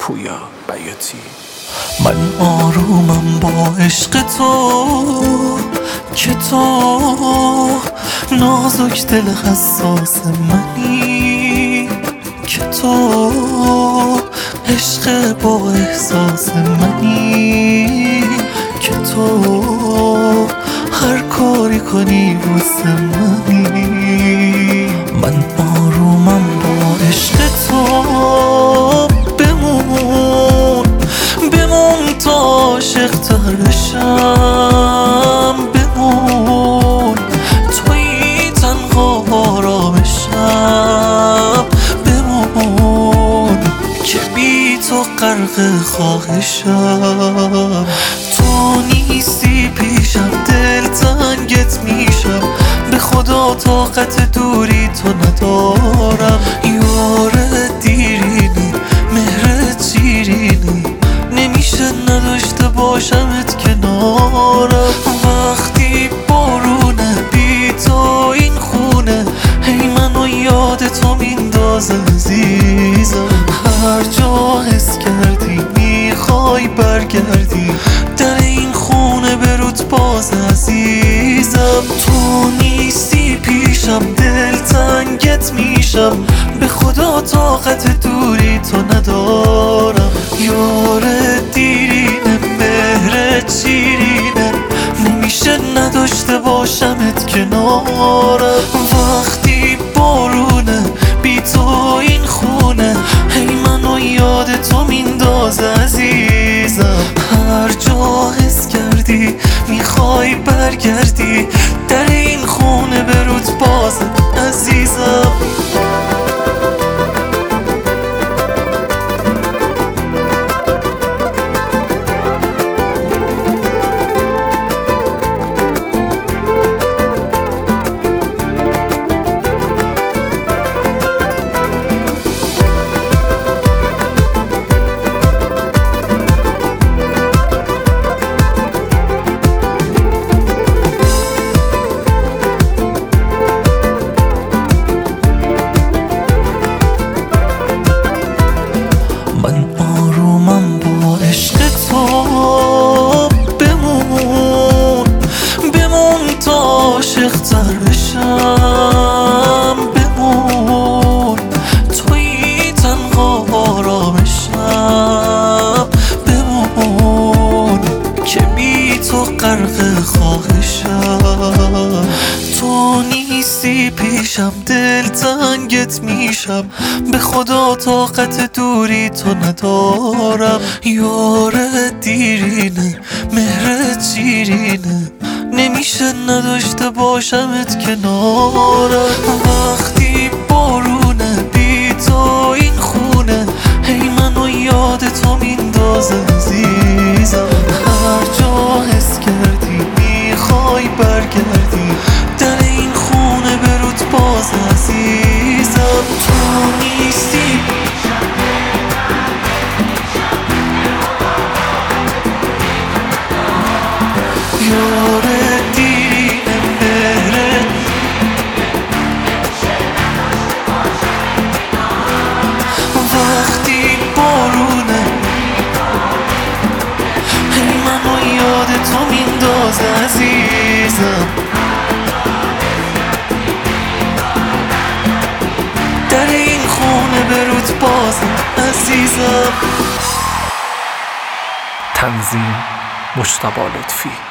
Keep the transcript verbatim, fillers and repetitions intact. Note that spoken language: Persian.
پویا بیاتی. من آرومم با عشق تو که تو نازک دل حساس منی، که تو عشق با احساس منی، که تو هر کاری کنی واسه منی. من آرومم با عشق تو، بمون بمون تا عاشق تر بشم، بمون توی تنها آرامشم، بمون که بی تو غرق خواهشم. تو نیستی پیشم دل تنگت میشم، به خدا طاقت دوری تو ندارم. یار دیرینی مهرت شیرینی، نمیشه نداشته باشمت کنارم. وقتی بارونه بی تو این خونه، هی منو یاد تو میندازه عزیزم. هر جا حس کردی میخوای برگردی، در این خونه بروت باز عزیزم. تو نیستی پیشم دل تنگت میشم، به خدا طاقت دوری تو ندارم. یار دیرینه مهرت شیرینه، نمیشه نداشته باشمت کنارم. وقتی بارونه بی تو این خونه، هی منو یاد تو میندازه عزیزم. هر جا حس کردی میخوای برگردی، در این خونه بروت باز عزیزم. من آرومم با عشق تو، بمون بمون تا عاشق تر بشم، بمون توی تنها آرامشم، بمون که بی تو غرق خواهشم. تو نیستی پیشم دل تنگت میشم، به خدا طاقت دوری تو ندارم. یار دیرینه مهرت شیرینه، نمیشه نداشته باشمت کنارم. وقتی بارونه بی تو این خونه، هی منو یاد تو میندازه عزیزم. هر جا حس کردی میخوای برگردی، در این خونه بروت باز عزیزم. تو نیستی یار دیرینه مهرت، وقتی بارونه هی منو یاد تو میندازه عزیزم. در این خونه بروت باز عزیزم. تنظیم مجتبی لطفی.